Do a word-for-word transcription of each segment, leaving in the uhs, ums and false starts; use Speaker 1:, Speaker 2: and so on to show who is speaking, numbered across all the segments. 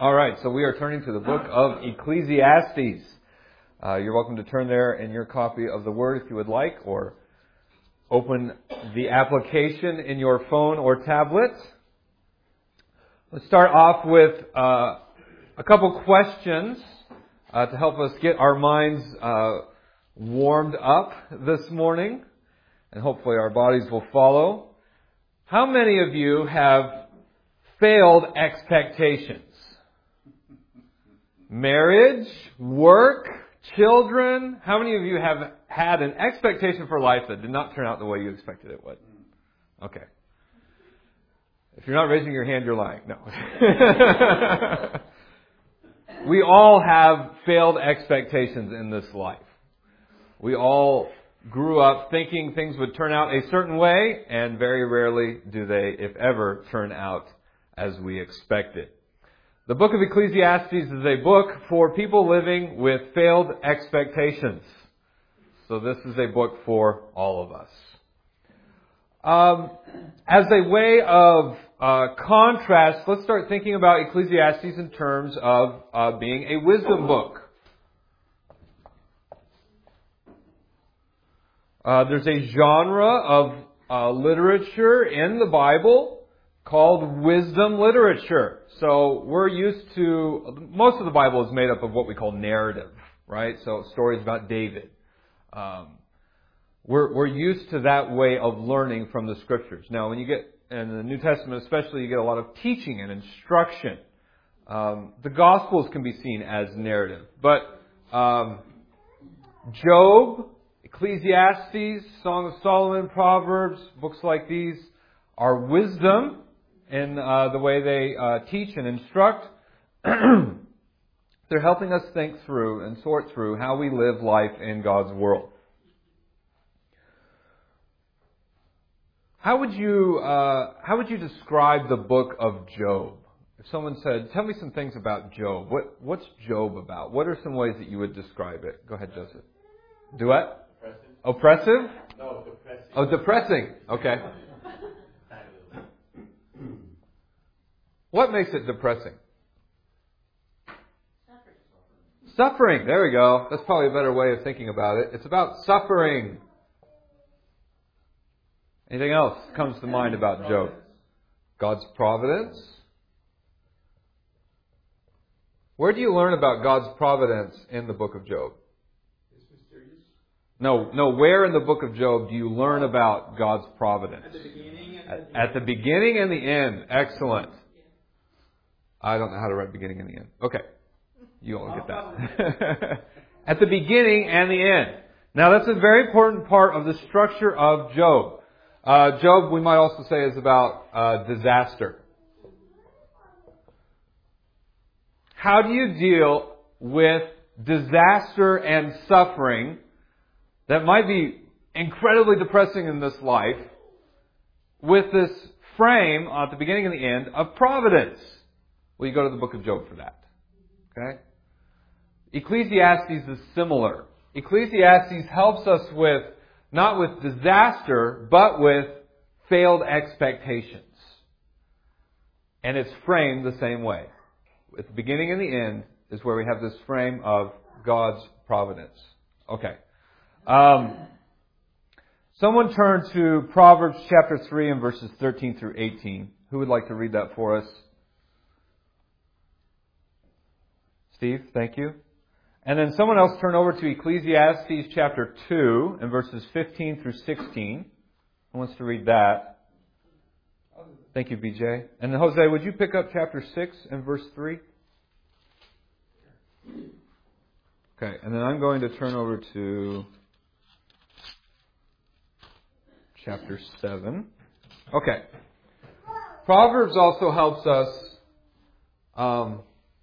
Speaker 1: All right, so we are turning to the book of Ecclesiastes. Uh, you're welcome to turn there in your copy of the Word if you would like, or open the application in your phone or tablet. Let's start off with uh, a couple questions uh, to help us get our minds uh, warmed up this morning, and hopefully our bodies will follow. How many of you have failed expectations? Marriage, work, children. How many of you have had an expectation for life that did not turn out the way you expected it would? Okay. If you're not raising your hand, you're lying. No. We all have failed expectations in this life. We all grew up thinking things would turn out a certain way, and very rarely do they, if ever, turn out as we expected. The book of Ecclesiastes is a book for people living with failed expectations. So this is a book for all of us. Um, as a way of uh, contrast, let's start thinking about Ecclesiastes in terms of uh, being a wisdom book. Uh, there's a genre of uh, literature in the Bible called wisdom literature. So we're used to, most of the Bible is made up of what we call narrative, right? So stories about David. Um, we're, we're used to that way of learning from the Scriptures. Now, when you get, in the New Testament especially, you get a lot of teaching and instruction. Um, the Gospels can be seen as narrative. But um, Job, Ecclesiastes, Song of Solomon, Proverbs, books like these are wisdom in uh, the way they uh, teach and instruct. They're helping us think through and sort through how we live life in God's world. How would you uh, how would you describe the book of Job? If someone said, "Tell me some things about Job," what what's Job about? What are some ways that you would describe it? Go ahead, Joseph. Do what? Oppressive. Oppressive?
Speaker 2: No, depressing.
Speaker 1: Oh, depressing. Okay. What makes it depressing?
Speaker 3: Suffering.
Speaker 1: Suffering. There we go. That's probably a better way of thinking about it. It's about suffering. Anything else comes to mind about Job? God's providence. Where do you learn about God's providence in the book of Job?
Speaker 2: It's mysterious.
Speaker 1: No, no. Where in the book of Job do you learn about God's providence?
Speaker 2: At the beginning and
Speaker 1: At,
Speaker 2: the
Speaker 1: at the beginning and the end. Excellent. I don't know how to write beginning and the end. Okay. You all get that. At the beginning and the end. Now that's a very important part of the structure of Job. Uh, Job, we might also say, is about uh, disaster. How do you deal with disaster and suffering that might be incredibly depressing in this life with this frame at the beginning and the end of providence? Well, you go to the book of Job for that. Okay? Ecclesiastes is similar. Ecclesiastes helps us with, not with disaster, but with failed expectations. And it's framed the same way. At the beginning and the end is where we have this frame of God's providence. Okay. Um, someone turn to Proverbs chapter three and verses thirteen through eighteen. Who would like to read that for us? Steve, thank you. And then someone else turn over to Ecclesiastes chapter two and verses fifteen through sixteen. Who wants to read that? Thank you, B J. And Jose, would you pick up chapter six and verse three? Okay, and then I'm going to turn over to chapter seven. Okay. Proverbs also helps us um,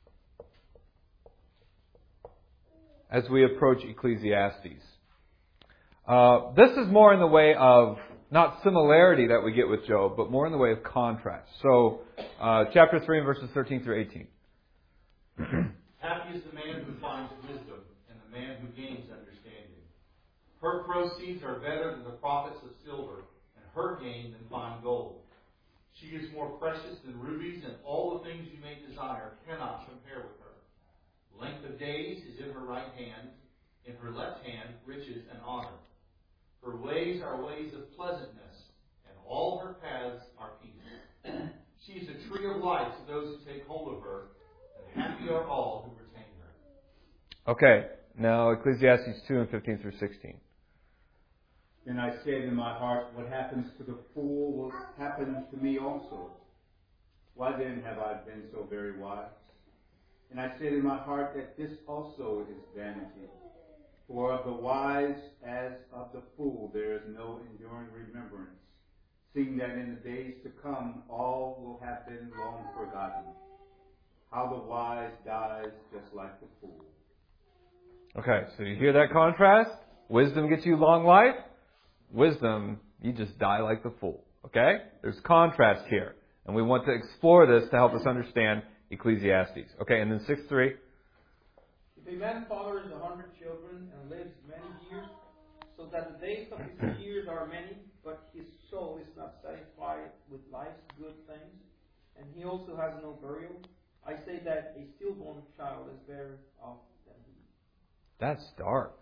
Speaker 1: as we approach Ecclesiastes. Uh, this is more in the way of not similarity that we get with Job, but more in the way of contrast. So, uh, chapter three and verses thirteen through eighteen.
Speaker 2: Happy is the man who finds wisdom and the man who gains understanding. Her proceeds are better than the profits of silver, and her gain than fine gold. She is more precious than rubies, and all the things you may desire I cannot compare with her. Length of days is in her right hand, in her left hand riches and honor. Her ways are ways of pleasantness, and all her paths are peace. She is a tree of life to those who take hold of her, and happy are all who retain her.
Speaker 1: Okay, now Ecclesiastes two and fifteen through sixteen.
Speaker 3: Then I said in my heart, what happens to the fool will happen to me also. Why then have I been so very wise? And I said in my heart that this also is vanity. For of the wise as of the fool there is no enduring remembrance, seeing that in the days to come all will have been long forgotten. How the wise dies just like the fool.
Speaker 1: Okay, so you hear that contrast? Wisdom gets you long life. Wisdom, you just die like the fool. Okay? There's contrast here. And we want to explore this to help us understand Ecclesiastes. Okay, and then six three.
Speaker 4: If a man fathers a hundred children and lives many years, so that the days of his years are many, but his soul is not satisfied with life's good things, and he also has no burial, I say that a stillborn child is better off than he.
Speaker 1: That's dark.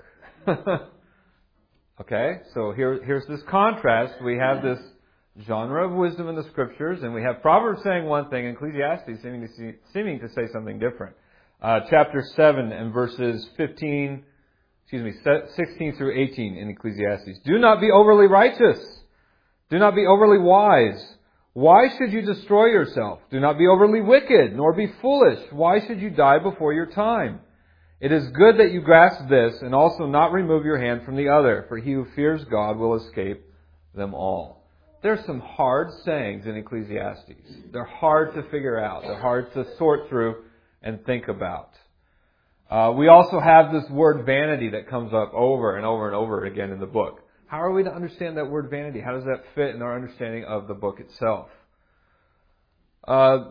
Speaker 1: Okay, so here, here's this contrast. We have this genre of wisdom in the Scriptures, and we have Proverbs saying one thing, and Ecclesiastes seeming to, see, seeming to say something different. Uh, chapter seven and verses fifteen, excuse me, sixteen through eighteen in Ecclesiastes. Do not be overly righteous. Do not be overly wise. Why should you destroy yourself? Do not be overly wicked, nor be foolish. Why should you die before your time? It is good that you grasp this, and also not remove your hand from the other, for he who fears God will escape them all. There's some hard sayings in Ecclesiastes. They're hard to figure out. They're hard to sort through and think about. Uh, we also have this word vanity that comes up over and over and over again in the book. How are we to understand that word vanity? How does that fit in our understanding of the book itself? Uh,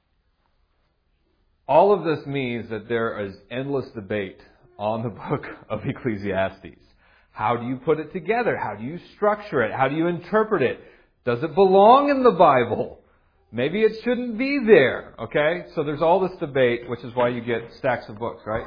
Speaker 1: all of this means that there is endless debate on the book of Ecclesiastes. How do you put it together? How do you structure it? How do you interpret it? Does it belong in the Bible? Maybe it shouldn't be there, okay? So there's all this debate, which is why you get stacks of books, right?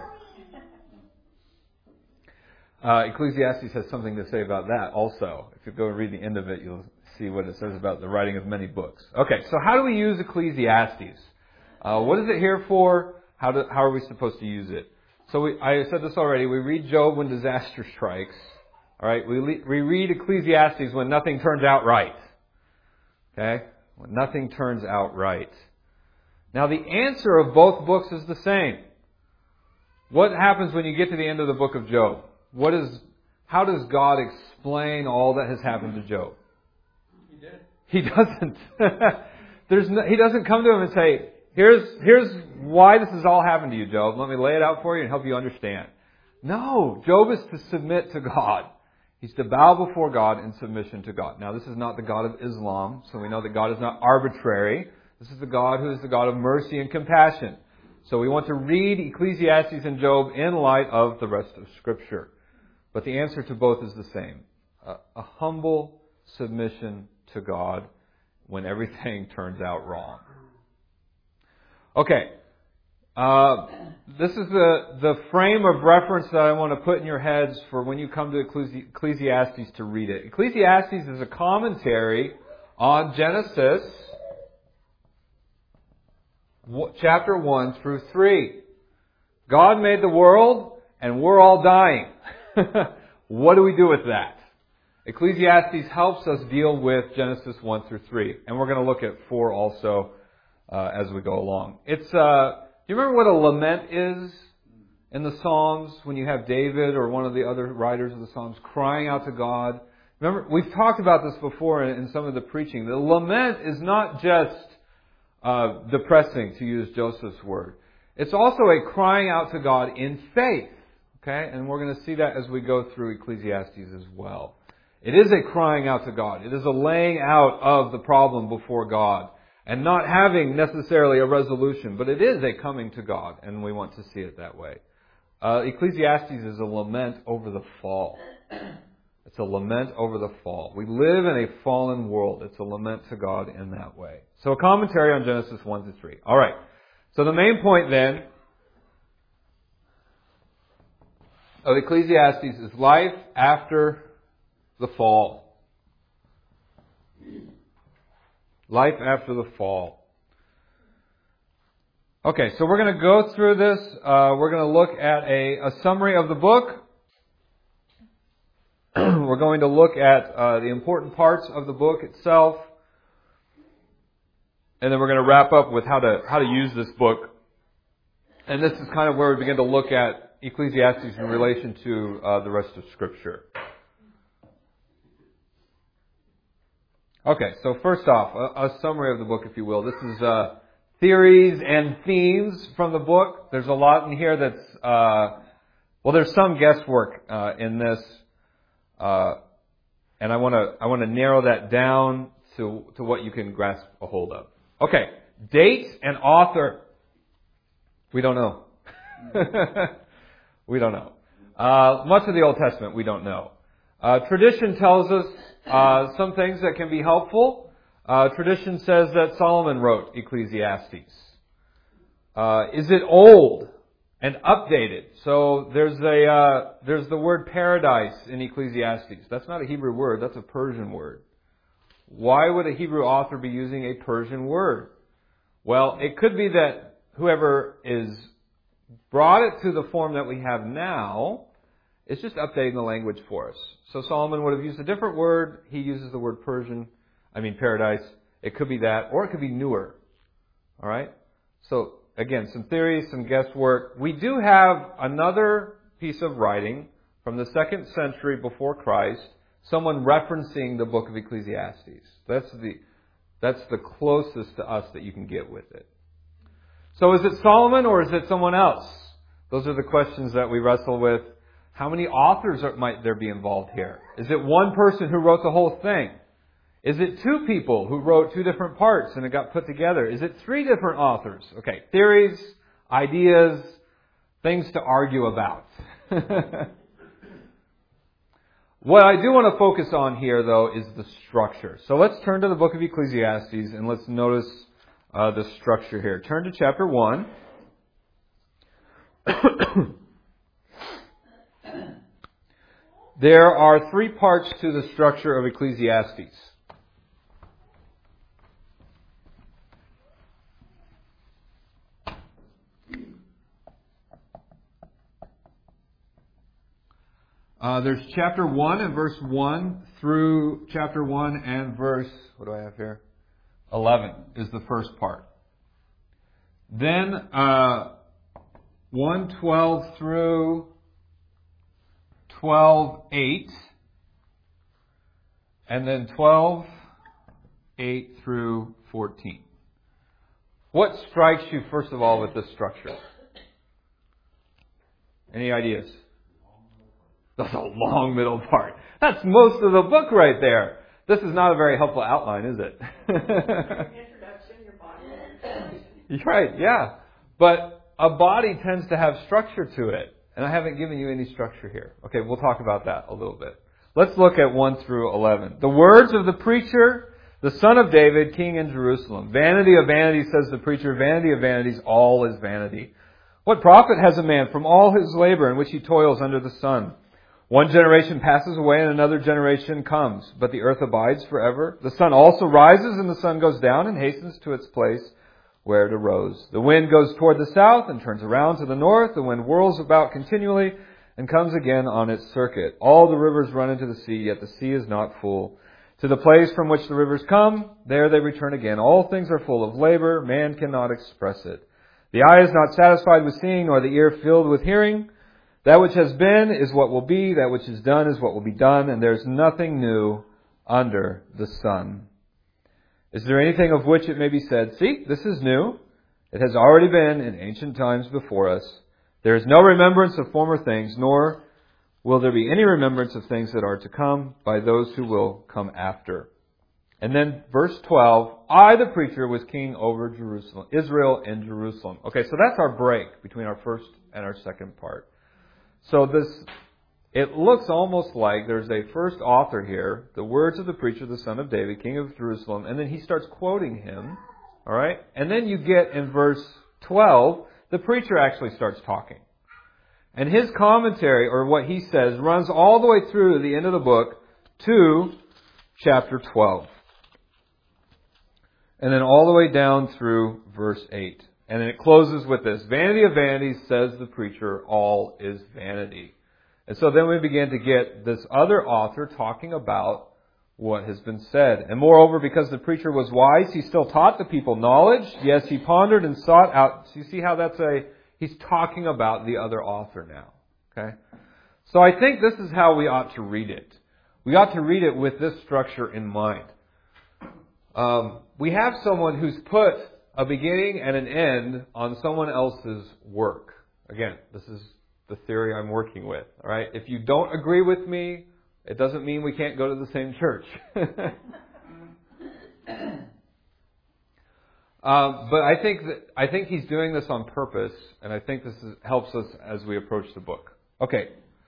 Speaker 1: Uh, Ecclesiastes has something to say about that also. If you go and read the end of it, you'll see what it says about the writing of many books. Okay, so how do we use Ecclesiastes? Uh, what is it here for? How do, how are we supposed to use it? So we, I said this already. We read Job when disaster strikes. All right, we, le- we read Ecclesiastes when nothing turns out right. Okay? When nothing turns out right. Now the answer of both books is the same. What happens when you get to the end of the book of Job? What is, how does God explain all that has happened to Job?
Speaker 4: He did.
Speaker 1: He doesn't. There's no, he doesn't come to him and say, here's, here's why this has all happened to you, Job. Let me lay it out for you and help you understand. No, Job is to submit to God. He's to bow before God in submission to God. Now, this is not the God of Islam, so we know that God is not arbitrary. This is the God who is the God of mercy and compassion. So we want to read Ecclesiastes and Job in light of the rest of Scripture. But the answer to both is the same. A, a humble submission to God when everything turns out wrong. Okay. Uh, this is the, the frame of reference that I want to put in your heads for when you come to Ecclesiastes to read it. Ecclesiastes is a commentary on Genesis chapter one through three. God made the world and we're all dying. What do we do with that? Ecclesiastes helps us deal with Genesis one through three. And we're going to look at four also uh, as we go along. It's... Uh, Do you remember what a lament is in the Psalms when you have David or one of the other writers of the Psalms crying out to God? Remember, we've talked about this before in, in some of the preaching. The lament is not just uh, depressing, to use Joseph's word. It's also a crying out to God in faith. Okay? And we're going to see that as we go through Ecclesiastes as well. It is a crying out to God. It is a laying out of the problem before God. And not having necessarily a resolution, but it is a coming to God, and we want to see it that way. Uh, Ecclesiastes is a lament over the fall. It's a lament over the fall. We live in a fallen world. It's a lament to God in that way. So a commentary on Genesis one to three. All right. So the main point then of Ecclesiastes is life after the fall. Life after the fall. Okay, so we're going to go through this. Uh, we're going to look at a, a summary of the book. We're going to look at uh, the important parts of the book itself. And then we're going to wrap up with how to how to use this book. And this is kind of where we begin to look at Ecclesiastes in relation to uh, the rest of Scripture. Okay, so first off, a, a summary of the book, if you will. This is uh, theories and themes from the book. There's a lot in here that's, uh, well, there's some guesswork uh, in this. Uh, and I want to I want to narrow that down to to what you can grasp a hold of. Okay, date and author. We don't know. we don't know. Uh, much of the Old Testament we don't know. Uh, tradition tells us uh, some things that can be helpful. Uh, tradition says that Solomon wrote Ecclesiastes. Uh, is it old and updated? So there's a uh, there's the word paradise in Ecclesiastes. That's not a Hebrew word. That's a Persian word. Why would a Hebrew author be using a Persian word? Well, it could be that whoever is brought it to the form that we have now is just updating the language for us. So Solomon would have used a different word. He uses the word Persian. I mean paradise. It could be that, or it could be newer. All right. So again, some theories, some guesswork. We do have another piece of writing from the second century before Christ, someone referencing the book of Ecclesiastes. That's the that's the closest to us that you can get with it. So is it Solomon or is it someone else? Those are the questions that we wrestle with. How many authors are, might there be involved here? Is it one person who wrote the whole thing? Is it two people who wrote two different parts and it got put together? Is it three different authors? Okay, theories, ideas, things to argue about. What I do want to focus on here, though, is the structure. So let's turn to the book of Ecclesiastes and let's notice uh, the structure here. Turn to chapter one. There are three parts to the structure of Ecclesiastes. Uh, there's chapter one and verse one through chapter one and verse, what do I have here? eleven is the first part. Then uh, one twelve through twelve eight. And then twelve eight through fourteen. What strikes you, first of all, with this structure? Any ideas? That's a long middle part. That's most of the book right there. This is not a very helpful outline, is it?
Speaker 5: Introduction, your body.
Speaker 1: You're right, yeah. But a body tends to have structure to it. And I haven't given you any structure here. Okay, we'll talk about that a little bit. Let's look at one through eleven. The words of the preacher, the son of David, king in Jerusalem. Vanity of vanities, says the preacher. Vanity of vanities, all is vanity. What profit has a man from all his labor in which he toils under the sun? One generation passes away and another generation comes, but the earth abides forever. The sun also rises and the sun goes down and hastens to its place where it arose. The wind goes toward the south and turns around to the north. The wind whirls about continually and comes again on its circuit. All the rivers run into the sea, yet the sea is not full. To the place from which the rivers come, there they return again. All things are full of labor. Man cannot express it. The eye is not satisfied with seeing, nor the ear filled with hearing. That which has been is what will be. That which is done is what will be done. And there is nothing new under the sun. Is there anything of which it may be said, see, this is new. It has already been in ancient times before us. There is no remembrance of former things, nor will there be any remembrance of things that are to come by those who will come after. And then verse twelve, I, the preacher, was king over Jerusalem, Israel and Jerusalem. Okay, so that's our break between our first and our second part. So this, it looks almost like there's a first author here, the words of the preacher, the son of David, king of Jerusalem, and then he starts quoting him, all right? And then you get in verse twelve, the preacher actually starts talking. And his commentary, or what he says, runs all the way through the end of the book to chapter twelve. And then all the way down through verse eight. And then it closes with this: vanity of vanities, says the preacher, all is vanity. And so then we begin to get this other author talking about what has been said. And moreover, because the preacher was wise, he still taught the people knowledge. Yes, he pondered and sought out. So you see how that's a, he's talking about the other author now. Okay? So I think this is how we ought to read it. We ought to read it with this structure in mind. Um, we have someone who's put a beginning and an end on someone else's work. Again, this is the theory I'm working with. All right? If you don't agree with me, it doesn't mean we can't go to the same church. um, but I think that I think he's doing this on purpose, and I think this is, helps us as we approach the book. Okay.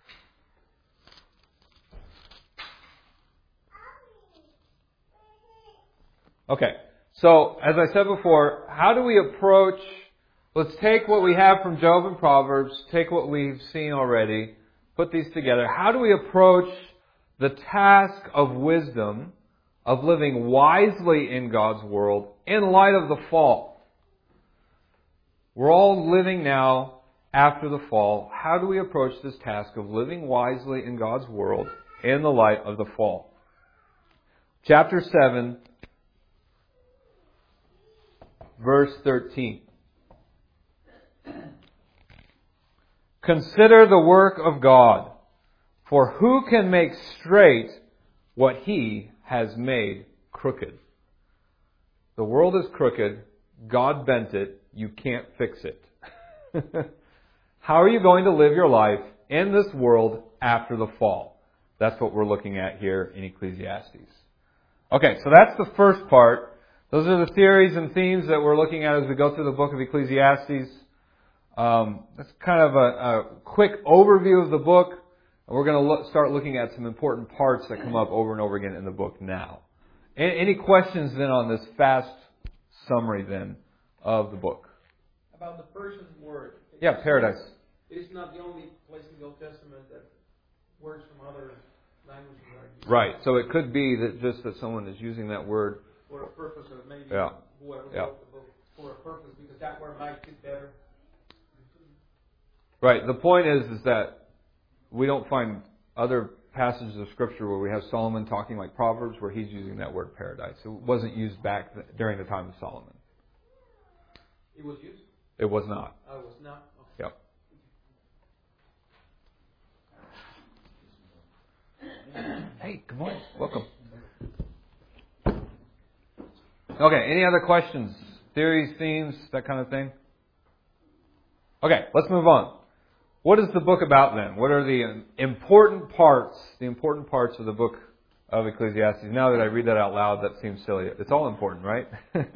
Speaker 1: Okay. So, as I said before, how do we approach? Let's take what we have from Job and Proverbs, take what we've seen already, put these together. How do we approach the task of wisdom, of living wisely in God's world, in light of the fall? We're all living now after the fall. How do we approach this task of living wisely in God's world in the light of the fall? Chapter seven, verse thirteen. Consider the work of God, for who can make straight what He has made crooked? The world is crooked. God bent it. You can't fix it. How are you going to live your life in this world after the fall? That's what we're looking at here in Ecclesiastes. Okay, so that's the first part. Those are the theories and themes that we're looking at as we go through the book of Ecclesiastes. Um, that's kind of a, a quick overview of the book. And we're going to look, start looking at some important parts that come up over and over again in the book now. Any, any questions then on this fast summary then of the book?
Speaker 4: About the person's word. It
Speaker 1: Yeah,
Speaker 4: is
Speaker 1: paradise.
Speaker 4: Not, it is not the only place in the Old Testament that words from other languages are used.
Speaker 1: Right. So it could be that just that someone is using that word
Speaker 4: for a purpose, or maybe
Speaker 1: Yeah.
Speaker 4: whoever
Speaker 1: Yeah.
Speaker 4: wrote the book for a purpose, because that word might fit better.
Speaker 1: Right. The point is, is that we don't find other passages of Scripture where we have Solomon talking like Proverbs, where he's using that word paradise. It wasn't used back th- during the time of Solomon.
Speaker 4: It was used?
Speaker 1: It was not.
Speaker 4: Oh, it was not? Okay.
Speaker 1: Yep. Hey, good morning. Welcome. Okay, any other questions? Theories, themes, that kind of thing? Okay, let's move on. What is the book about then? What are the important parts, the important parts of the book of Ecclesiastes? Now that I read that out loud, that seems silly. It's all important, right?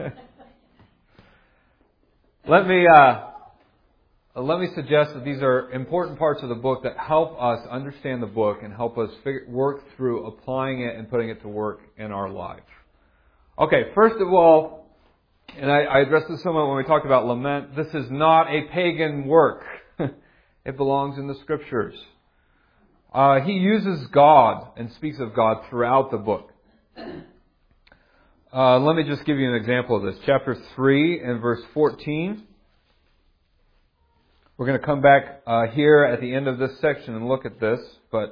Speaker 1: let me uh, let me suggest that these are important parts of the book that help us understand the book and help us figure, work through applying it and putting it to work in our life. Okay, first of all, and I, I addressed this somewhat when we talked about lament, this is not a pagan work. It belongs in the Scriptures. Uh, he uses God and speaks of God throughout the book. Uh, let me just give you an example of this. Chapter three and verse fourteen. We're going to come back uh, here at the end of this section and look at this, but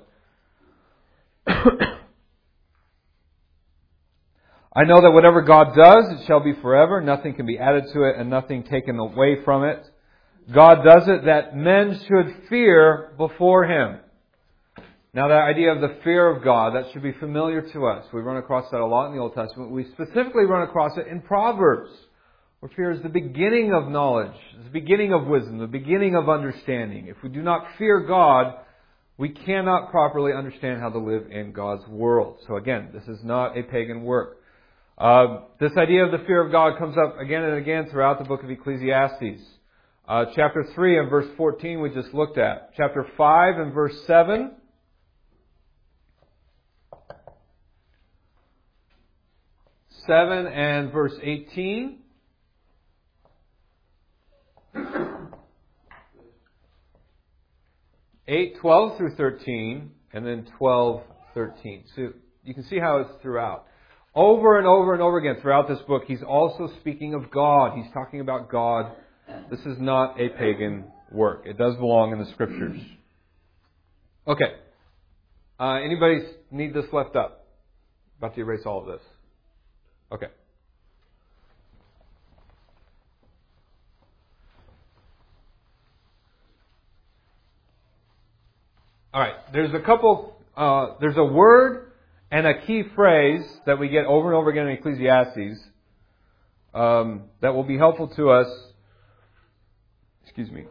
Speaker 1: I know that whatever God does, it shall be forever. Nothing can be added to it and nothing taken away from it. God does it that men should fear before Him. Now that idea of the fear of God, that should be familiar to us. We run across that a lot in the Old Testament. We specifically run across it in Proverbs, where fear is the beginning of knowledge, the beginning of wisdom, the beginning of understanding. If we do not fear God, we cannot properly understand how to live in God's world. So again, this is not a pagan work. Uh, this idea of the fear of God comes up again and again throughout the book of Ecclesiastes. Uh, chapter three and verse fourteen we just looked at. Chapter five and verse seven. seven and verse eighteen. eight, twelve through thirteen, and then twelve, thirteen. So you can see how it's throughout. Over and over and over again throughout this book, he's also speaking of God. He's talking about God. This is not a pagan work. It does belong in the Scriptures. Okay. Uh, anybody need this left up? About to erase all of this. Okay. All right. There's a couple, uh, there's a word and a key phrase that we get over and over again in Ecclesiastes um, that will be helpful to us. Excuse me.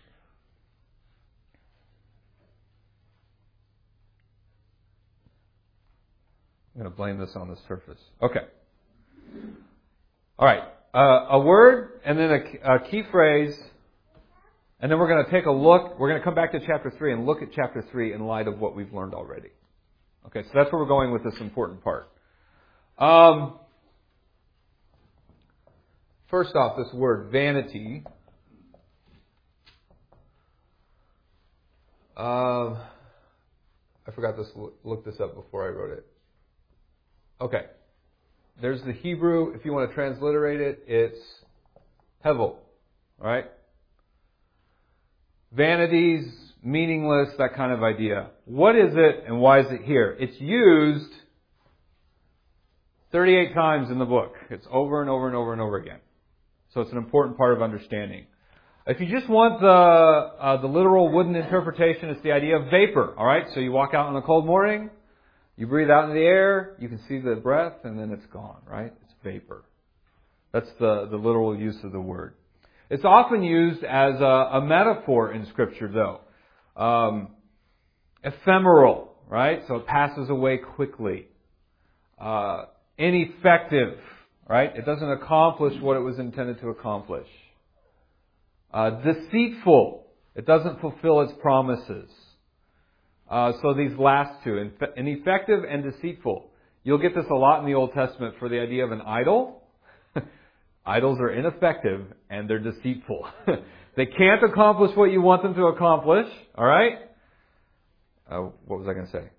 Speaker 1: I'm going to blame this on the surface. Okay. All right. Uh, a word and then a, a key phrase. And then we're going to take a look. We're going to come back to chapter three and look at chapter three in light of what we've learned already. Okay, so that's where we're going with this important part. Um, first off, this word, vanity. Uh, I forgot to look this up before I wrote it. Okay. There's the Hebrew. If you want to transliterate it, it's hevel. All right? Vanities, meaningless, that kind of idea. What is it and why is it here? It's used thirty-eight times in the book. It's over and over and over and over again. So it's an important part of understanding. If you just want the uh, the literal wooden interpretation, it's the idea of vapor. All right? So you walk out on a cold morning, you breathe out into the air, you can see the breath, and then it's gone. Right? It's vapor. That's the, the literal use of the word. It's often used as a, a metaphor in Scripture, though. Um, ephemeral, right? So it passes away quickly. Uh, ineffective, right? It doesn't accomplish what it was intended to accomplish. Uh, deceitful. It doesn't fulfill its promises. Uh, so these last two, ineffective and deceitful. You'll get this a lot in the Old Testament for the idea of an idol. Idols are ineffective and they're deceitful. They can't accomplish what you want them to accomplish. All right? Uh, what was I going to say?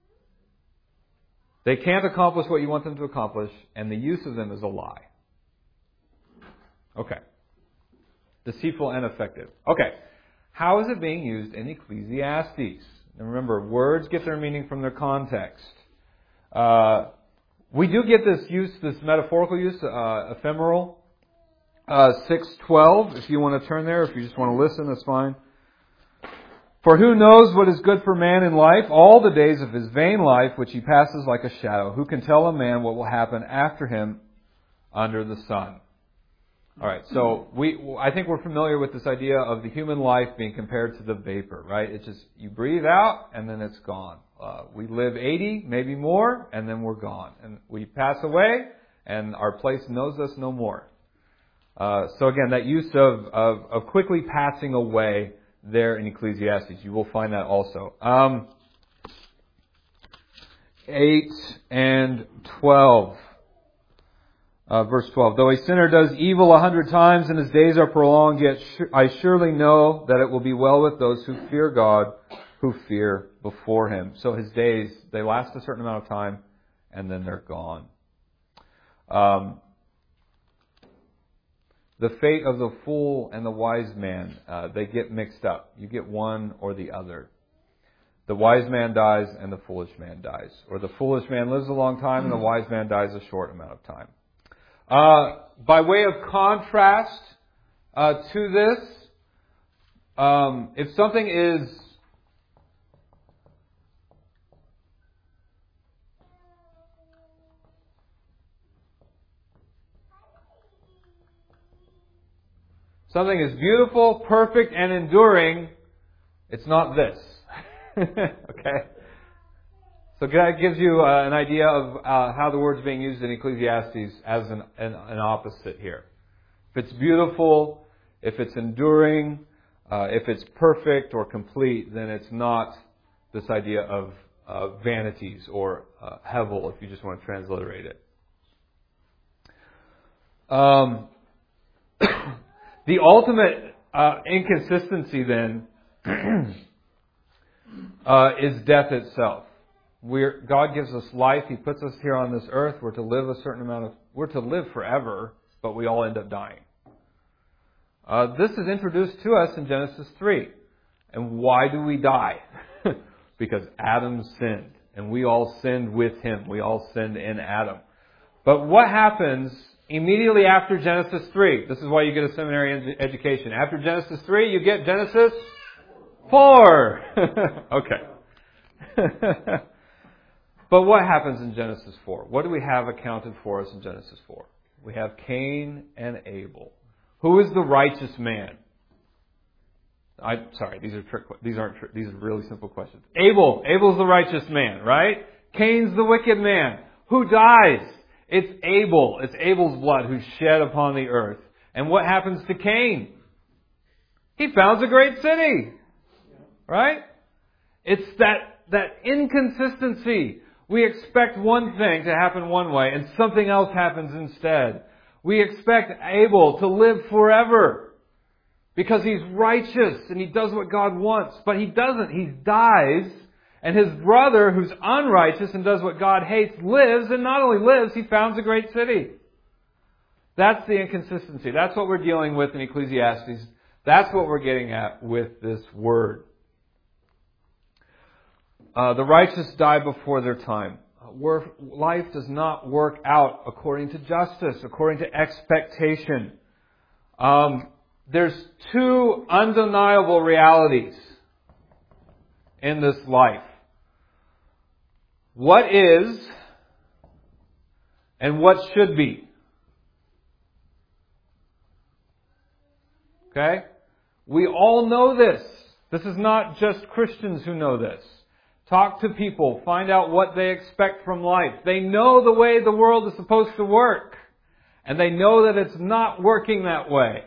Speaker 1: They can't accomplish what you want them to accomplish, and the use of them is a lie. Okay. Deceitful and effective. Okay. How is it being used in Ecclesiastes? And remember, words get their meaning from their context. Uh, we do get this use, this metaphorical use, uh, ephemeral. Uh, six twelve, if you want to turn there, if you just want to listen, that's fine. For who knows what is good for man in life? All the days of his vain life, which he passes like a shadow. Who can tell a man what will happen after him under the sun? All right, so we, I think we're familiar with this idea of the human life being compared to the vapor, right? It's just, you breathe out and then it's gone. Uh, we live eighty, maybe more, and then we're gone. And we pass away and our place knows us no more. Uh, so again, that use of, of, of quickly passing away there in Ecclesiastes, you will find that also. Um, eight and twelve. Uh, verse twelve. Though a sinner does evil a hundred times and his days are prolonged, yet I surely know that it will be well with those who fear God, who fear before Him. So his days, they last a certain amount of time and then they're gone. Um, the fate of the fool and the wise man, uh, they get mixed up. You get one or the other. The wise man dies and the foolish man dies. Or the foolish man lives a long time and the wise man dies a short amount of time. Uh, by way of contrast uh, to this, um, if something is something is beautiful, perfect, and enduring, it's not this. Okay? So that gives you uh, an idea of uh, how the word's being used in Ecclesiastes as an, an, an opposite here. If it's beautiful, if it's enduring, uh, if it's perfect or complete, then it's not this idea of uh, vanities or uh, hevel, if you just want to transliterate it. Um, the ultimate uh, inconsistency then uh, is death itself. We're, God gives us life. He puts us here on this earth. We're to live a certain amount of, we're to live forever, but we all end up dying. Uh, this is introduced to us in Genesis three. And why do we die? Because Adam sinned. And we all sinned with him. We all sinned in Adam. But what happens immediately after Genesis three? This is why you get a seminary ed- education. After Genesis three, you get Genesis four. Okay. But what happens in Genesis four? What do we have accounted for us in Genesis four? We have Cain and Abel. Who is the righteous man? I sorry, these are trick. These aren't. Tri- these are really simple questions. Abel. Abel's the righteous man, right? Cain's the wicked man. Who dies? It's Abel. It's Abel's blood who's shed upon the earth. And what happens to Cain? He founds a great city, right? It's that that inconsistency. We expect one thing to happen one way, and something else happens instead. We expect Abel to live forever because he's righteous and he does what God wants. But he doesn't. He dies. And his brother, who's unrighteous and does what God hates, lives. And not only lives, he founds a great city. That's the inconsistency. That's what we're dealing with in Ecclesiastes. That's what we're getting at with this word. Uh, the righteous die before their time. Where life does not work out according to justice, according to expectation. Um, there's two undeniable realities in this life. What is and what should be. Okay? We all know this. This is not just Christians who know this. Talk to people. Find out what they expect from life. They know the way the world is supposed to work. And they know that it's not working that way.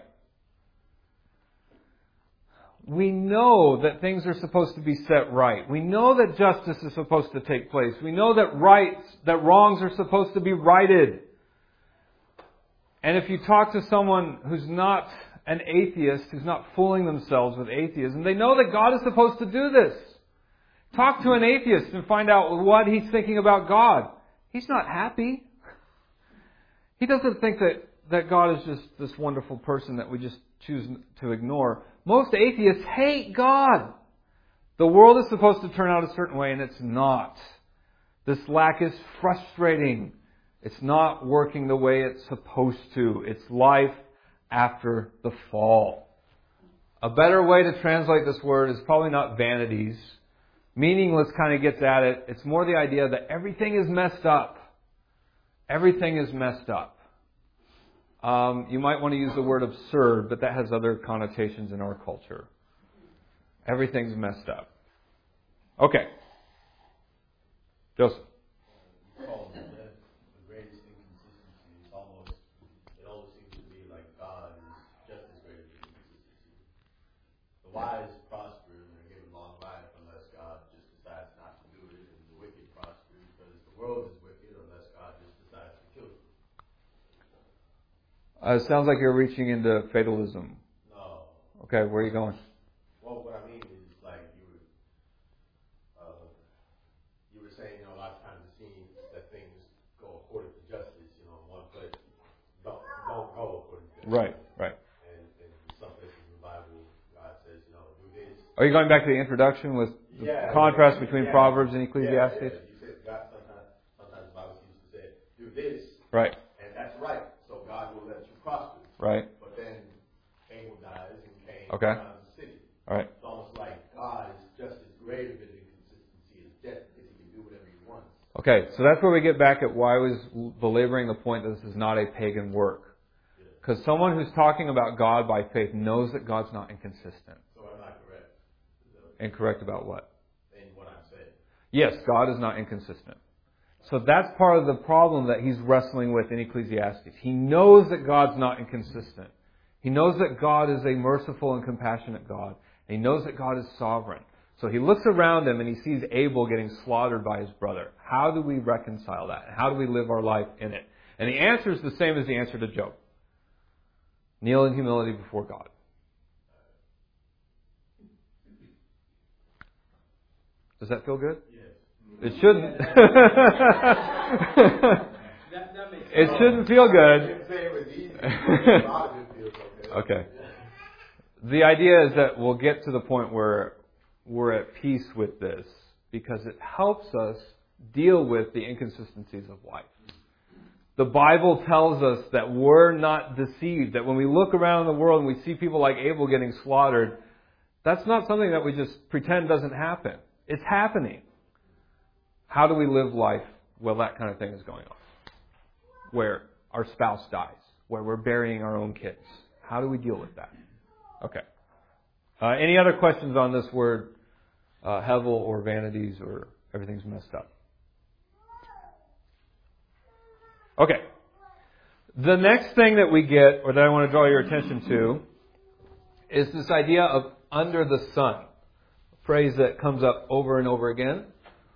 Speaker 1: We know that things are supposed to be set right. We know that justice is supposed to take place. We know that rights, that wrongs are supposed to be righted. And if you talk to someone who's not an atheist, who's not fooling themselves with atheism, they know that God is supposed to do this. Talk to an atheist and find out what he's thinking about God. He's not happy. He doesn't think that, that God is just this wonderful person that we just choose to ignore. Most atheists hate God. The world is supposed to turn out a certain way and it's not. This lack is frustrating. It's not working the way it's supposed to. It's life after the fall. A better way to translate this word is probably not vanities. Meaningless kind of gets at it. It's more the idea that everything is messed up. Everything is messed up. Um, you might want to use the word absurd, but that has other connotations in our culture. Everything's messed up. Okay. Joseph.
Speaker 6: The greatest inconsistency is almost, it always seems to be like God is just as great as inconsistency. The wise prosper and are given long life unless God just decides not to do it, and the wicked prosper because the world is wicked unless God just decides to kill them.
Speaker 1: Uh, it sounds like you're reaching into fatalism.
Speaker 6: No.
Speaker 1: Okay, where are you going?
Speaker 6: Well, what I mean is like you were, uh, you were saying, you know, a lot of times it seems that things go according to justice, you know, in one place don't don't go according to justice.
Speaker 1: Right, right.
Speaker 6: And, and in some places in the Bible, God says, you know, do this.
Speaker 1: Are you going back to the introduction with the
Speaker 6: Yeah,
Speaker 1: contrast
Speaker 6: yeah,
Speaker 1: between
Speaker 6: yeah.
Speaker 1: Proverbs and Ecclesiastes?
Speaker 6: Yeah, yeah. You said God sometimes, sometimes the Bible seems to say, do this.
Speaker 1: Right,
Speaker 6: And that's right. So God will let you prosper.
Speaker 1: right.
Speaker 6: But then Abel dies and Cain
Speaker 1: Okay.
Speaker 6: founds the city.
Speaker 1: All right.
Speaker 6: It's almost like God is just as great of an inconsistency as death because he can do whatever he wants.
Speaker 1: Okay, so that's where we get back at why I was belaboring the point that this is not a pagan work. Because someone who's talking about God by faith knows that God's not inconsistent.
Speaker 6: So am I correct?
Speaker 1: Incorrect about what?
Speaker 6: In what I'm saying.
Speaker 1: Yes, God is not inconsistent. So that's part of the problem that he's wrestling with in Ecclesiastes. He knows that God's not inconsistent. He knows that God is a merciful and compassionate God. And he knows that God is sovereign. So he looks around him and he sees Abel getting slaughtered by his brother. How do we reconcile that? How do we live our life in it? And the answer is the same as the answer to Job. Kneel in humility before God. Does that feel good?
Speaker 6: Yes.
Speaker 1: It shouldn't.
Speaker 4: That, that makes
Speaker 1: It
Speaker 4: sense.
Speaker 1: shouldn't feel good.
Speaker 6: didn't say it was easy. God didn't feel so good.
Speaker 1: Okay. The idea is that we'll get to the point where we're at peace with this because it helps us deal with the inconsistencies of life. The Bible tells us that we're not deceived, that when we look around the world and we see people like Abel getting slaughtered, that's not something that we just pretend doesn't happen. It's happening. How do we live life while that kind of thing is going on? Where our spouse dies, where we're burying our own kids. How do we deal with that? Okay. Uh, any other questions on this word, uh, hevel or vanities, or everything's messed up? Okay. The next thing that we get, or that I want to draw your attention to, is this idea of under the sun. A phrase that comes up over and over again.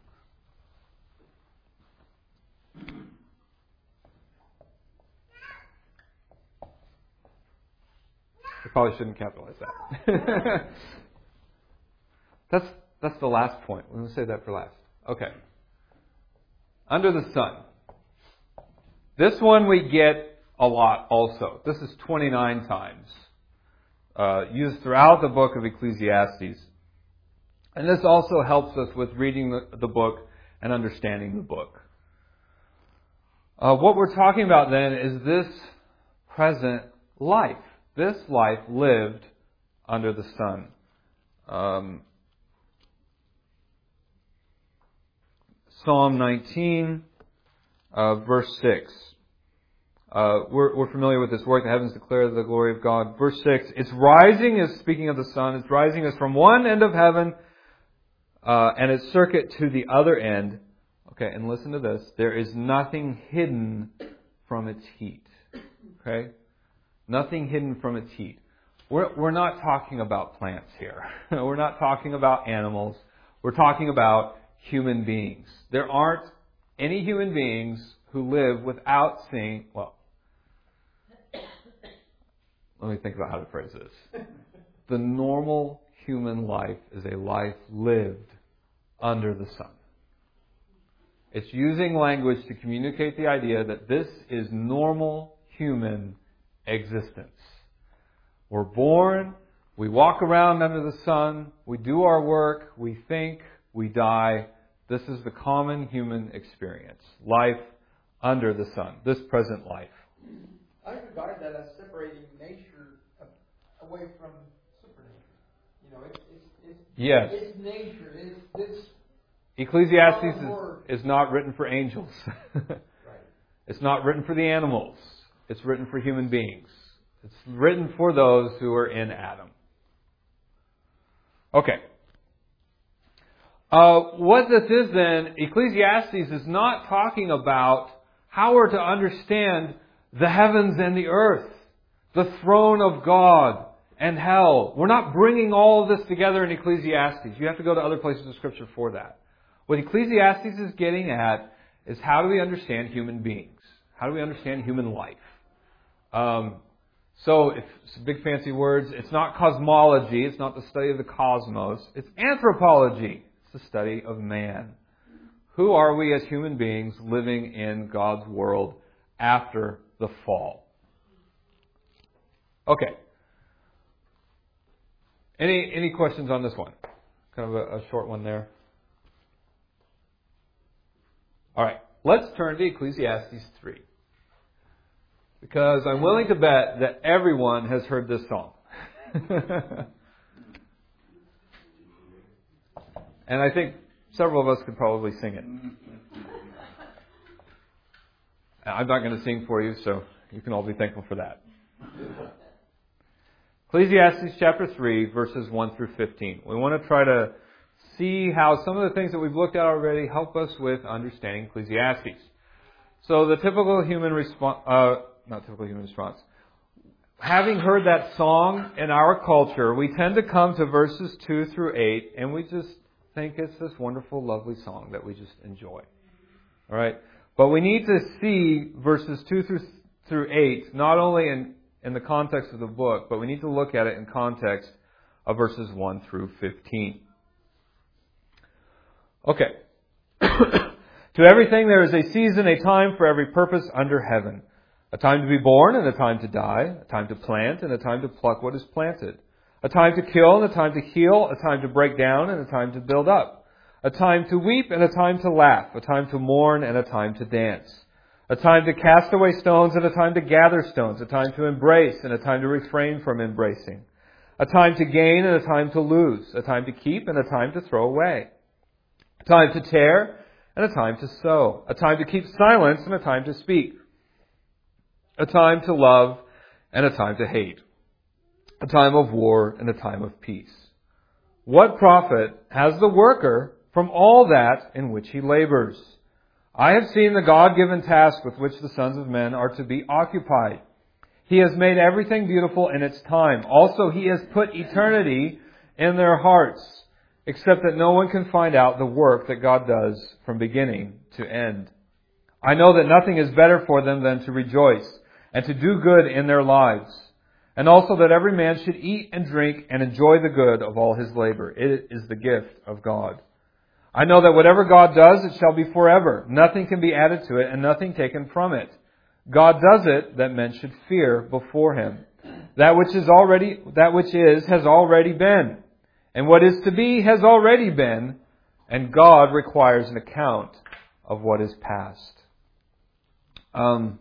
Speaker 1: I probably shouldn't capitalize that. that's that's the last point. We're going to save that for last. Okay. Under the sun. This one we get a lot also. This is twenty-nine times. Uh, used throughout the book of Ecclesiastes. And this also helps us with reading the, the book and understanding the book. Uh, what we're talking about then is this present life. This life lived under the sun. Um, Psalm nineteen, uh, verse six. Uh, we're, we're familiar with this work. The heavens declare the glory of God. Verse six. Its rising is, speaking of the sun, its rising is from one end of heaven uh, and its circuit to the other end. Okay, and listen to this. There is nothing hidden from its heat. Okay? Nothing hidden from its heat. We're, we're not talking about plants here. We're not talking about animals. We're talking about human beings. There aren't any human beings who live without seeing, well, let me think about how to phrase this. The normal human life is a life lived under the sun. It's using language to communicate the idea that this is normal human existence. We're born, we walk around under the sun, we do our work, we think, we die. This is the common human experience. Life under the sun. This present life.
Speaker 4: I regard that as separating nature away from supernature. You know, it's it's it's,
Speaker 1: Yes.
Speaker 4: it's nature. It's this.
Speaker 1: Ecclesiastes is, is not written for angels.
Speaker 4: Right.
Speaker 1: It's not written for the animals. It's written for human beings. It's written for those who are in Adam. Okay. Uh, what this is then, Ecclesiastes is not talking about how we're to understand the heavens and the earth, the throne of God and hell. We're not bringing all of this together in Ecclesiastes. You have to go to other places of Scripture for that. What Ecclesiastes is getting at is how do we understand human beings? How do we understand human life? Um, so, if it's big fancy words, it's not cosmology, it's not the study of the cosmos, it's anthropology. It's the study of man. Who are we as human beings living in God's world after the fall? Okay. Any any questions on this one? Kind of a, a short one there. All right. Let's turn to Ecclesiastes three. Because I'm willing to bet that everyone has heard this song. And I think several of us could probably sing it. I'm not going to sing for you, so you can all be thankful for that. Ecclesiastes chapter three, verses one through fifteen. We want to try to see how some of the things that we've looked at already help us with understanding Ecclesiastes. So the typical human response, uh, not typical human response. Having heard that song in our culture, we tend to come to verses two through eight, and we just think it's this wonderful, lovely song that we just enjoy. All right? But we need to see verses two through through eight, not only in, in the context of the book, but we need to look at it in context of verses one through fifteen. Okay. To everything there is a season, a time for every purpose under heaven. A time to be born and a time to die. A time to plant and a time to pluck what is planted. A time to kill and a time to heal. A time to break down and a time to build up. A time to weep and a time to laugh. A time to mourn and a time to dance. A time to cast away stones and a time to gather stones. A time to embrace and a time to refrain from embracing. A time to gain and a time to lose. A time to keep and a time to throw away. A time to tear and a time to sow. A time to keep silence and a time to speak. A time to love and a time to hate. A time of war and a time of peace. What profit has the worker from all that in which he labors? I have seen the God-given task with which the sons of men are to be occupied. He has made everything beautiful in its time. Also, He has put eternity in their hearts, except that no one can find out the work that God does from beginning to end. I know that nothing is better for them than to rejoice and to do good in their lives, and also that every man should eat and drink and enjoy the good of all his labor. It is the gift of God. I know that whatever God does, it shall be forever. Nothing can be added to it and nothing taken from it. God does it that men should fear before Him. That which is already, that which is, has already been. And what is to be has already been. And God requires an account of what is past. Um,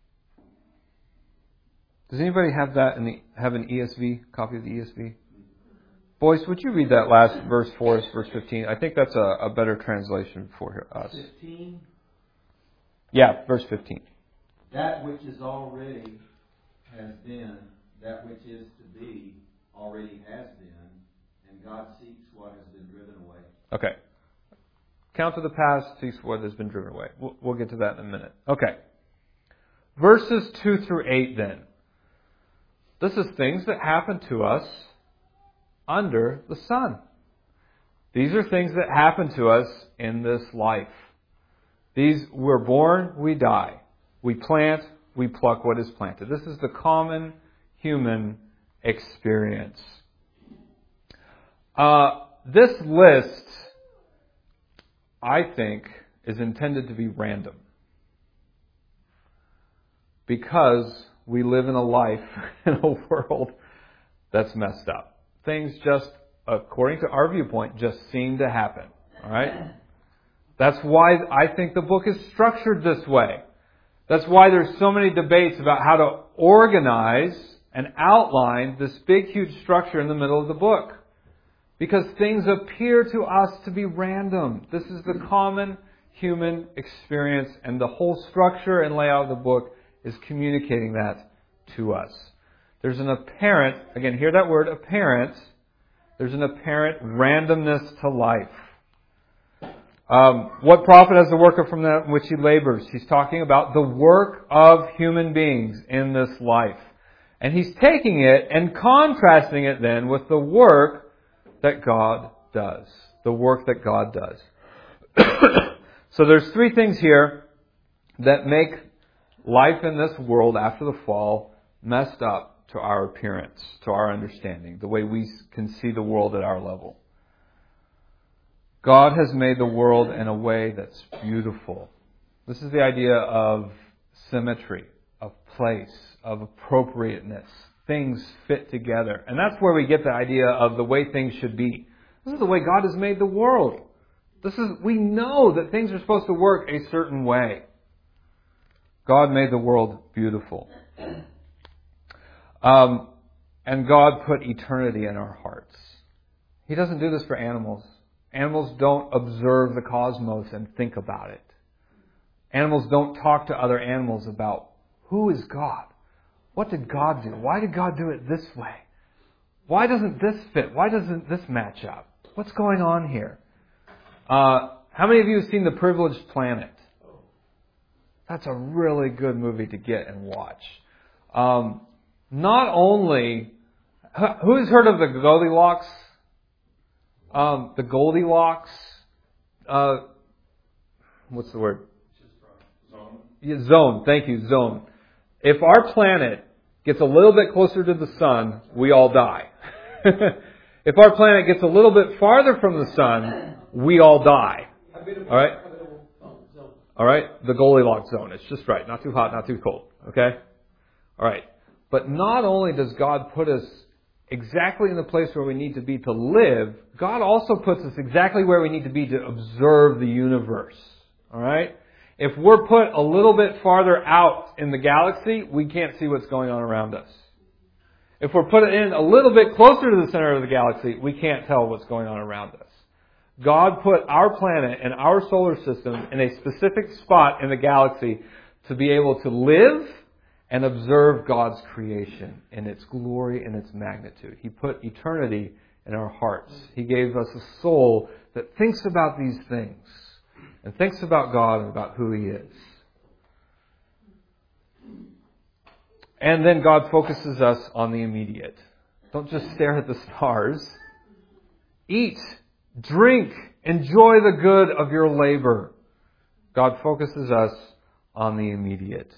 Speaker 1: does anybody have that in the, have an E S V, copy of the E S V? Boyce, would you read that last verse for us, verse fifteen? I think that's a, a better translation for us.
Speaker 7: fifteen.
Speaker 1: Yeah, verse fifteen.
Speaker 7: That which is already has been, that which is to be, already has been, and God seeks what has been driven away.
Speaker 1: Okay. Count to the past, seeks what has been driven away. We'll, we'll get to that in a minute. Okay. Verses two through eight then. This is things that happen to us under the sun. These are things that happen to us in this life. These, we're born, we die. We plant, we pluck what is planted. This is the common human experience. Uh, this list, I think, is intended to be random. Because we live in a life, in a world that's messed up. Things just, according to our viewpoint, just seem to happen. All right? That's why I think the book is structured this way. That's why there's so many debates about how to organize and outline this big, huge structure in the middle of the book. Because things appear to us to be random. This is the common human experience, and the whole structure and layout of the book is communicating that to us. There's an apparent, again, hear that word, apparent. There's an apparent randomness to life. Um, what profit has the worker from that in which he labors? He's talking about the work of human beings in this life. And he's taking it and contrasting it then with the work that God does. The work that God does. So there's three things here that make life in this world after the fall messed up to our appearance, to our understanding, the way we can see the world at our level. God has made the world in a way that's beautiful. This is the idea of symmetry, of place, of appropriateness. Things fit together. And that's where we get the idea of the way things should be. This is the way God has made the world. This is, we know that things are supposed to work a certain way. God made the world beautiful. Um, and God put eternity in our hearts. He doesn't do this for animals. Animals don't observe the cosmos and think about it. Animals don't talk to other animals about who is God? What did God do? Why did God do it this way? Why doesn't this fit? Why doesn't this match up? What's going on here? Uh, how many of you have seen The Privileged Planet? That's a really good movie to get and watch. Um, not only, who's heard of the Goldilocks? Um, the Goldilocks, uh, what's the word? Zone. Yeah, zone. Thank you, zone. If our planet gets a little bit closer to the sun, we all die. If our planet gets a little bit farther from the sun, we all die.
Speaker 4: Habitable,
Speaker 1: All right?
Speaker 4: habitable zone.
Speaker 1: All right? The Goldilocks zone. It's just right. Not too hot, not too cold. Okay? All right. But not only does God put us exactly in the place where we need to be to live, God also puts us exactly where we need to be to observe the universe. All right? If we're put a little bit farther out in the galaxy, we can't see what's going on around us. If we're put in a little bit closer to the center of the galaxy, we can't tell what's going on around us. God put our planet and our solar system in a specific spot in the galaxy to be able to live and observe God's creation in its glory and its magnitude. He put eternity in our hearts. He gave us a soul that thinks about these things and thinks about God and about who He is. And then God focuses us on the immediate. Don't just stare at the stars. Eat, drink, enjoy the good of your labor. God focuses us on the immediate.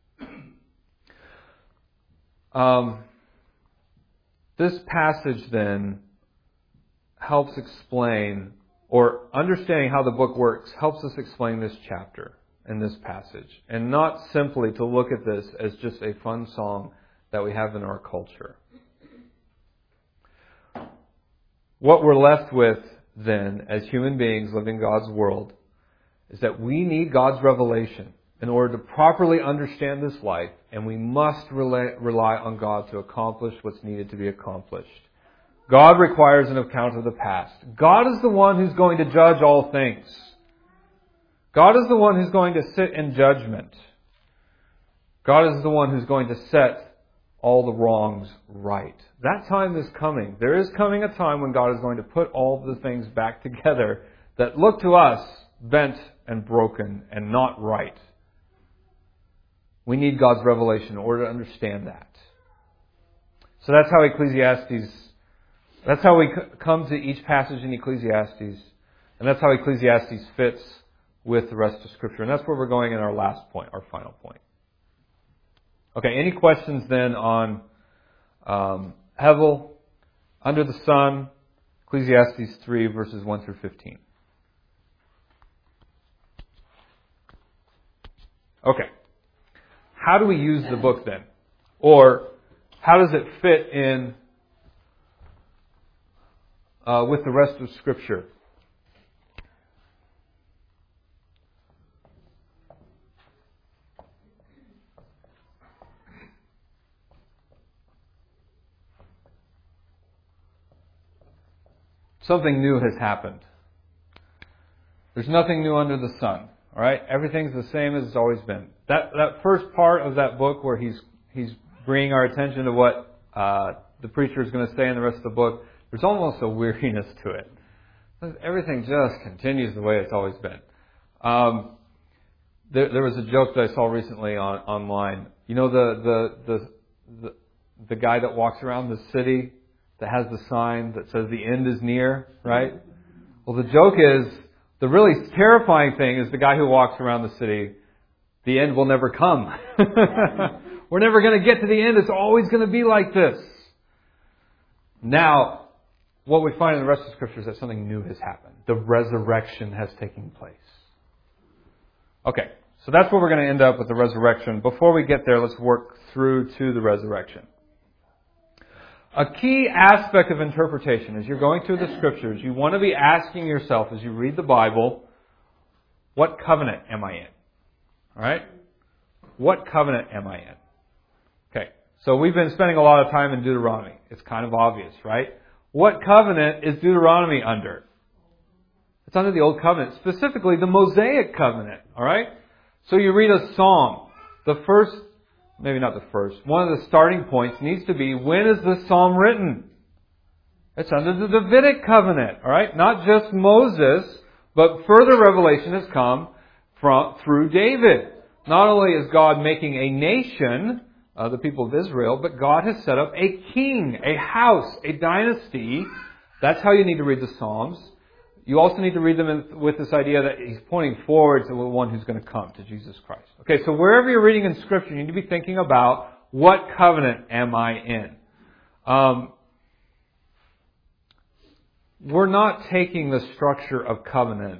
Speaker 1: Um, this passage then helps explain, or understanding how the book works, helps us explain this chapter and this passage. And not simply to look at this as just a fun song that we have in our culture. What we're left with then, as human beings living in God's world, is that we need God's revelation in order to properly understand this life, and we must rely, rely on God to accomplish what's needed to be accomplished. God requires an account of the past. God is the one who's going to judge all things. God is the one who's going to sit in judgment. God is the one who's going to set all the wrongs right. That time is coming. There is coming a time when God is going to put all the things back together that look to us bent and broken and not right. We need God's revelation in order to understand that. So that's how Ecclesiastes, that's how we come to each passage in Ecclesiastes. And that's how Ecclesiastes fits with the rest of Scripture. And that's where we're going in our last point, our final point. Okay, any questions then on um, Hevel, under the sun, Ecclesiastes three, verses one through fifteen? Okay. How do we use the book then? Or how does it fit in uh, with the rest of Scripture? Something new has happened. There's nothing new under the sun. All right, everything's the same as it's always been. That that first part of that book where he's he's bringing our attention to what uh, the preacher is going to say in the rest of the book, there's almost a weariness to it. Everything just continues the way it's always been. Um, there, there was a joke that I saw recently on online. You know the the the the, the guy that walks around the city that has the sign that says the end is near, right? Well, the joke is, the really terrifying thing is the guy who walks around the city, the end will never come. We're never going to get to the end. It's always going to be like this. Now, what we find in the rest of the Scripture is that something new has happened. The resurrection has taken place. Okay, so that's where we're going to end up with the resurrection. Before we get there, let's work through to the resurrection. A key aspect of interpretation, as you're going through the Scriptures, you want to be asking yourself as you read the Bible, what covenant am I in? All right? What covenant am I in? Okay, so we've been spending a lot of time in Deuteronomy. It's kind of obvious, right? What covenant is Deuteronomy under? It's under the Old Covenant, specifically the Mosaic covenant. All right? So you read a psalm. The first Maybe not the first. One of the starting points needs to be, when is this psalm written? It's under the Davidic covenant, all right? Not just Moses, but further revelation has come from through David. Not only is God making a nation, uh, the people of Israel, but God has set up a king, a house, a dynasty. That's how you need to read the Psalms. You also need to read them in, with this idea that he's pointing forward to the one who's going to come, to Jesus Christ. Okay, so wherever you're reading in Scripture, you need to be thinking about, what covenant am I in? Um, we're not taking the structure of covenants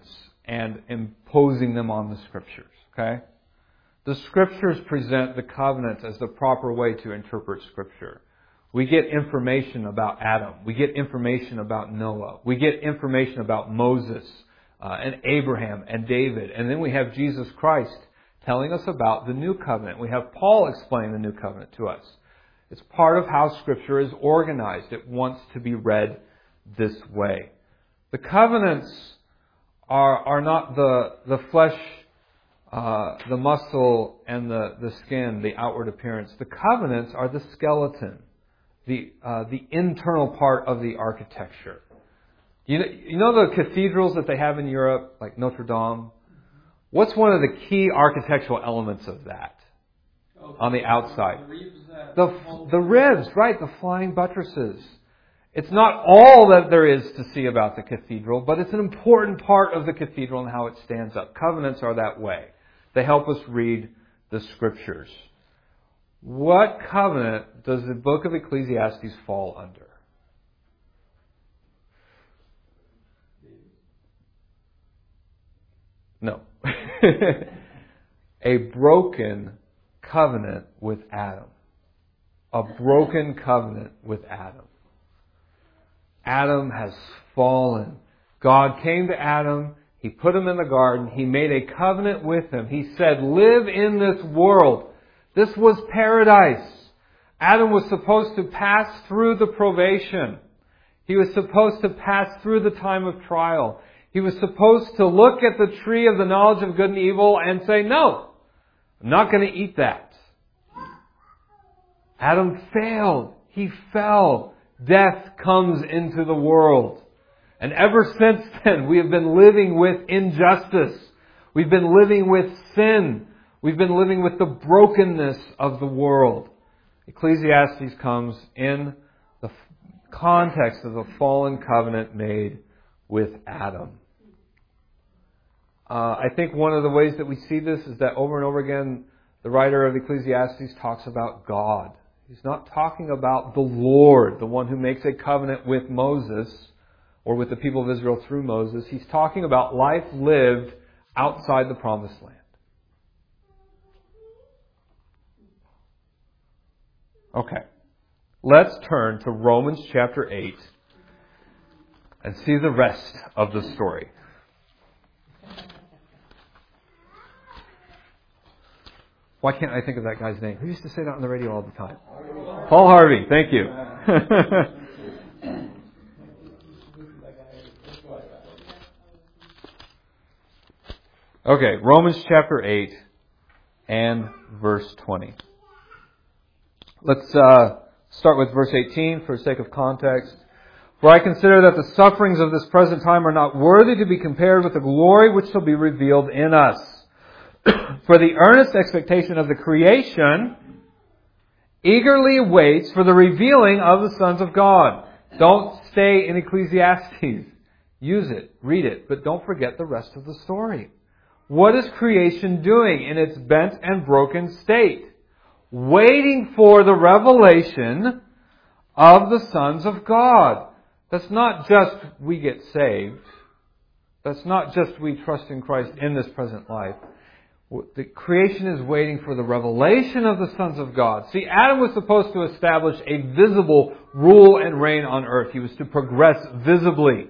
Speaker 1: and imposing them on the Scriptures. Okay? The Scriptures present the covenant as the proper way to interpret Scripture. We get information about Adam. We get information about Noah. We get information about Moses uh, and Abraham and David. And then we have Jesus Christ telling us about the new covenant. We have Paul explain the new covenant to us. It's part of how Scripture is organized. It wants to be read this way. The covenants are are not the the flesh, uh, the muscle, and the, the skin, the outward appearance. The covenants are the skeleton, the uh, the internal part of the architecture. You know, you know the cathedrals that they have in Europe, like Notre Dame? What's one of the key architectural elements of that on the outside? The, the ribs, right, the flying buttresses. It's not all that there is to see about the cathedral, but it's an important part of the cathedral and how it stands up. Covenants are that way. They help us read the Scriptures. What covenant does the book of Ecclesiastes fall under? No. A broken covenant with Adam. A broken covenant with Adam. Adam has fallen. God came to Adam. He put him in the garden. He made a covenant with him. He said, live in this world. This was paradise. Adam was supposed to pass through the probation. He was supposed to pass through the time of trial. He was supposed to look at the tree of the knowledge of good and evil and say, no, I'm not going to eat that. Adam failed. He fell. Death comes into the world. And ever since then, we have been living with injustice. We've been living with sin. We've been living with the brokenness of the world. Ecclesiastes comes in the context of the fallen covenant made with Adam. Uh, I think one of the ways that we see this is that over and over again, the writer of Ecclesiastes talks about God. He's not talking about the Lord, the one who makes a covenant with Moses or with the people of Israel through Moses. He's talking about life lived outside the Promised Land. Okay. Let's turn to Romans chapter eight and see the rest of the story. Why can't I think of that guy's name? Who used to say that on the radio all the time? Paul Harvey. Thank you. Okay, Romans chapter eight and verse twenty. Let's uh, start with verse eighteen for sake of context. For I consider that the sufferings of this present time are not worthy to be compared with the glory which shall be revealed in us. For the earnest expectation of the creation eagerly waits for the revealing of the sons of God. Don't stay in Ecclesiastes. Use it, read it, but don't forget the rest of the story. What is creation doing in its bent and broken state? Waiting for the revelation of the sons of God. That's not just we get saved. That's not just we trust in Christ in this present life. The creation is waiting for the revelation of the sons of God. See, Adam was supposed to establish a visible rule and reign on earth. He was to progress visibly.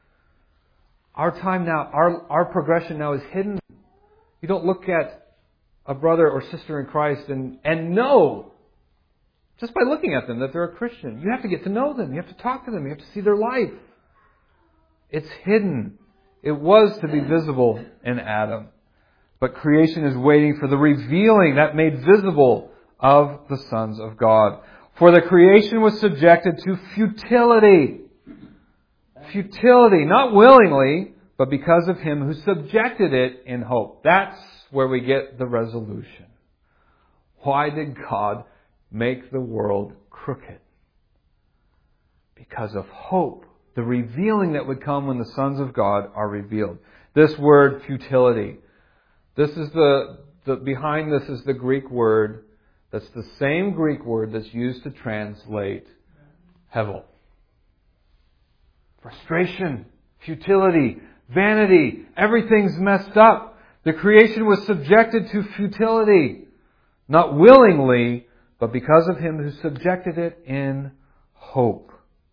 Speaker 1: Our time now, our, our progression now is hidden. You don't look at a brother or sister in Christ and, and know, just by looking at them, that they're a Christian. You have to get to know them. You have to talk to them. You have to see their life. It's hidden. It was to be visible in Adam. But creation is waiting for the revealing that made visible of the sons of God. For the creation was subjected to futility. Futility, not willingly, but because of Him who subjected it in hope. That's where we get the resolution. Why did God make the world crooked? Because of hope. The revealing that would come when the sons of God are revealed. This word, futility. This is the, the, behind this is the Greek word, that's the same Greek word that's used to translate hevel. Frustration, futility. vanity. Everything's messed up. The creation was subjected to futility. Not willingly, but because of Him who subjected it in hope.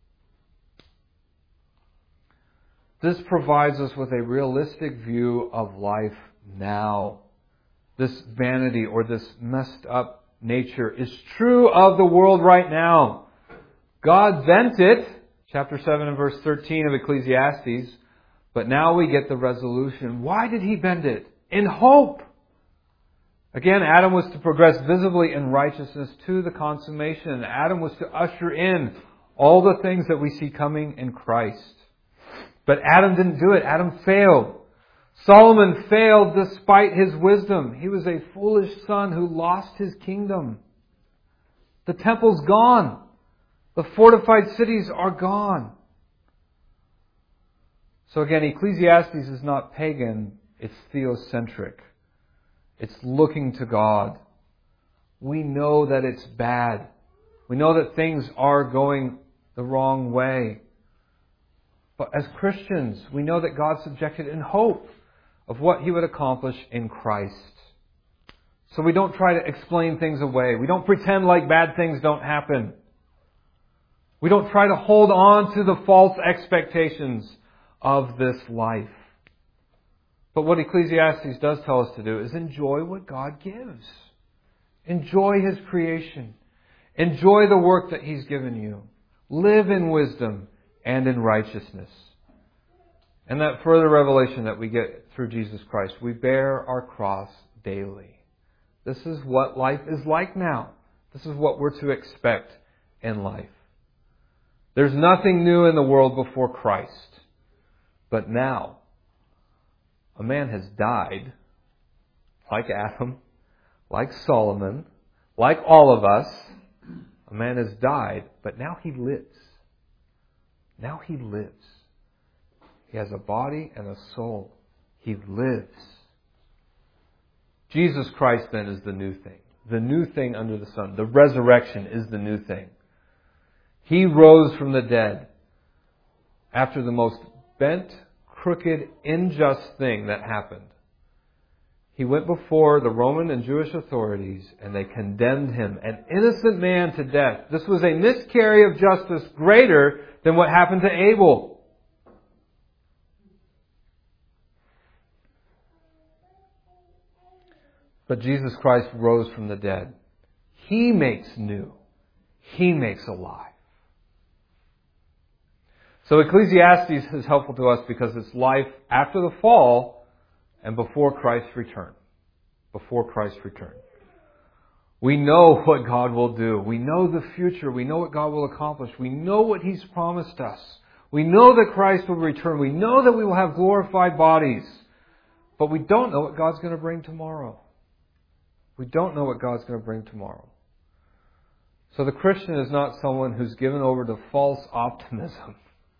Speaker 1: This provides us with a realistic view of life now. This vanity or this messed up nature is true of the world right now. God bent it, chapter seven and verse thirteen of Ecclesiastes, but now we get the resolution. Why did He bend it? In hope. Again, Adam was to progress visibly in righteousness to the consummation. Adam was to usher in all the things that we see coming in Christ. But Adam didn't do it. Adam failed. Solomon failed despite his wisdom. He was a foolish son who lost his kingdom. The temple's gone. The fortified cities are gone. So again, Ecclesiastes is not pagan. It's theocentric. It's looking to God. We know that it's bad. We know that things are going the wrong way. But as Christians, we know that God subjected in hope of what He would accomplish in Christ. So we don't try to explain things away. We don't pretend like bad things don't happen. We don't try to hold on to the false expectations of this life. But what Ecclesiastes does tell us to do is enjoy what God gives. Enjoy His creation. Enjoy the work that He's given you. Live in wisdom and in righteousness. And that further revelation that we get through Jesus Christ, we bear our cross daily. This is what life is like now. This is what we're to expect in life. There's nothing new in the world before Christ. But now, a man has died, like Adam, like Solomon, like all of us. A man has died, but now he lives. Now he lives. He has a body and a soul. He lives. Jesus Christ then is the new thing. The new thing under the sun. The resurrection is the new thing. He rose from the dead after the most bent, crooked, unjust thing that happened. He went before the Roman and Jewish authorities and they condemned Him, an innocent man, to death. This was a miscarry of justice greater than what happened to Abel. But Jesus Christ rose from the dead. He makes new. He makes alive. So Ecclesiastes is helpful to us because it's life after the fall and before Christ's return. Before Christ's return. We know what God will do. We know the future. We know what God will accomplish. We know what He's promised us. We know that Christ will return. We know that we will have glorified bodies. But we don't know what God's going to bring tomorrow. We don't know what God's going to bring tomorrow. So the Christian is not someone who's given over to false optimism.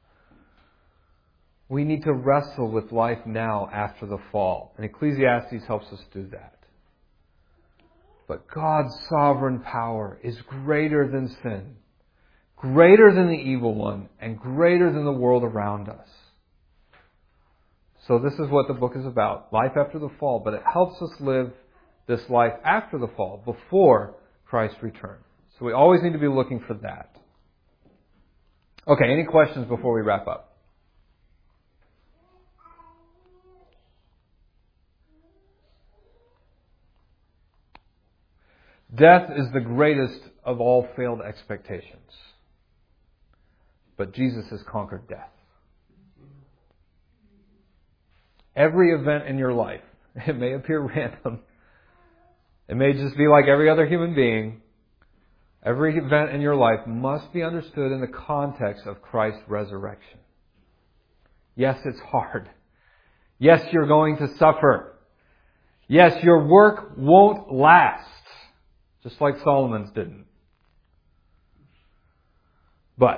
Speaker 1: We need to wrestle with life now after the fall. And Ecclesiastes helps us do that. But God's sovereign power is greater than sin, greater than the evil one, and greater than the world around us. So this is what the book is about, life after the fall. But it helps us live this life after the fall, before Christ's return. So we always need to be looking for that. Okay, any questions before we wrap up? Death is the greatest of all failed expectations. But Jesus has conquered death. Every event in your life, it may appear random. It may just be like every other human being. Every event in your life must be understood in the context of Christ's resurrection. Yes, it's hard. Yes, you're going to suffer. Yes, your work won't last. Just like Solomon's didn't. But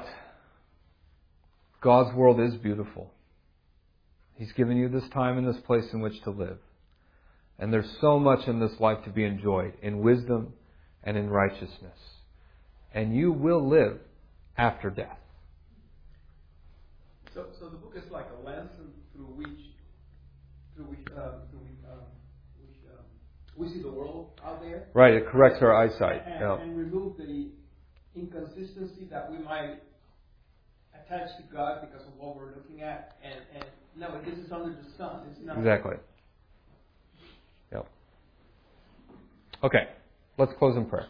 Speaker 1: God's world is beautiful. He's given you this time and this place in which to live. And there's so much in this life to be enjoyed in wisdom and in righteousness. And you will live after death.
Speaker 4: So, so the book is like a lens through which, through which, uh, through which, um, which um, we see the world out there.
Speaker 1: Right, it corrects our eyesight.
Speaker 4: And,
Speaker 1: Yeah.
Speaker 4: and remove the inconsistency that we might attach to God because of what we're looking at. And, and no, this is under the sun. It's not.
Speaker 1: Exactly. Yep. Okay, let's close in prayer.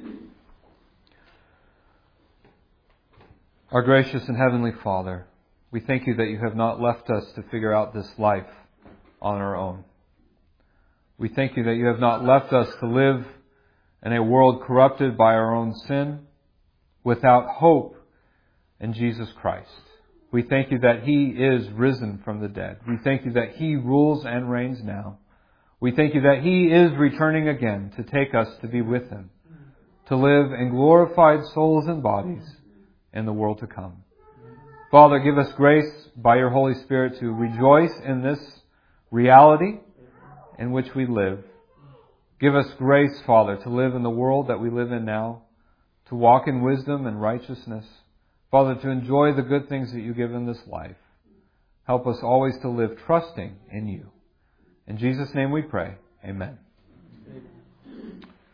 Speaker 1: Our gracious and heavenly Father, we thank you that you have not left us to figure out this life on our own. We thank you that you have not left us to live in a world corrupted by our own sin, without hope in Jesus Christ. We thank you that He is risen from the dead. We thank you that He rules and reigns now. We thank you that He is returning again to take us to be with Him, to live in glorified souls and bodies in the world to come. Father, give us grace by your Holy Spirit to rejoice in this reality in which we live. Give us grace, Father, to live in the world that we live in now, to walk in wisdom and righteousness. Father, to enjoy the good things that you give in this life. Help us always to live trusting in you. In Jesus' name we pray. Amen.
Speaker 4: Amen.